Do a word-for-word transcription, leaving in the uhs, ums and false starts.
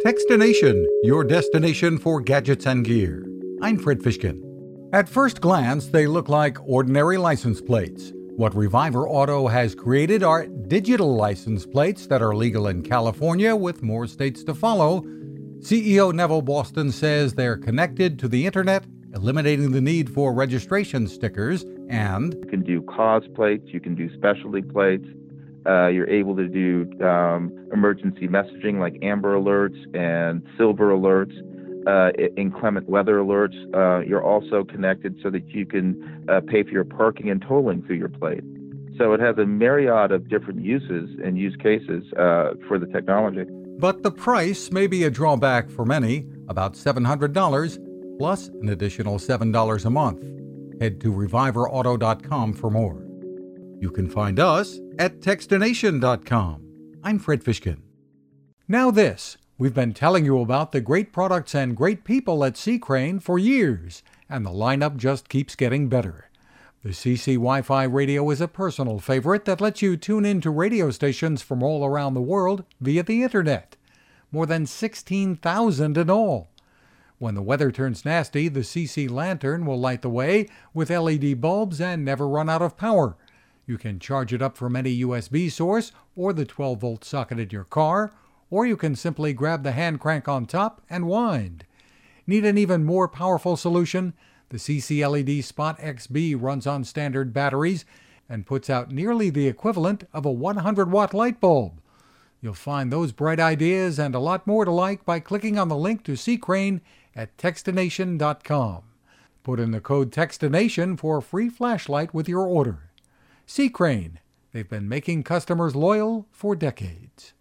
Techstination, your destination for gadgets and gear. I'm Fred Fishkin. At first glance, they look like ordinary license plates. What Reviver Auto has created are digital license plates that are legal in California with more states to follow. C E O Neville Boston says they're connected to the internet, eliminating the need for registration stickers, and you can do cause plates, you can do specialty plates, uh, you're able to do um, emergency messaging like Amber Alerts and Silver Alerts, uh, inclement weather alerts. Uh, you're also connected so that you can uh, pay for your parking and tolling through your plate. So it has a myriad of different uses and use cases uh, for the technology. But the price may be a drawback for many, about seven hundred dollars, plus an additional seven dollars a month. Head to reviver auto dot com for more. You can find us at techstination dot com. I'm Fred Fishkin. Now this, we've been telling you about the great products and great people at C. Crane for years, and the lineup just keeps getting better. The C C Wi-Fi radio is a personal favorite that lets you tune in to radio stations from all around the world via the internet. More than sixteen thousand in all. When the weather turns nasty, the C C Lantern will light the way with L E D bulbs and never run out of power. You can charge it up from any U S B source or the twelve volt socket in your car, or you can simply grab the hand crank on top and wind. Need an even more powerful solution? The C C L E D Spot X B runs on standard batteries and puts out nearly the equivalent of a one hundred watt light bulb. You'll find those bright ideas and a lot more to like by clicking on the link to C. Crane at techstination dot com. Put in the code TEXTINATION for a free flashlight with your order. C. Crane, they've been making customers loyal for decades.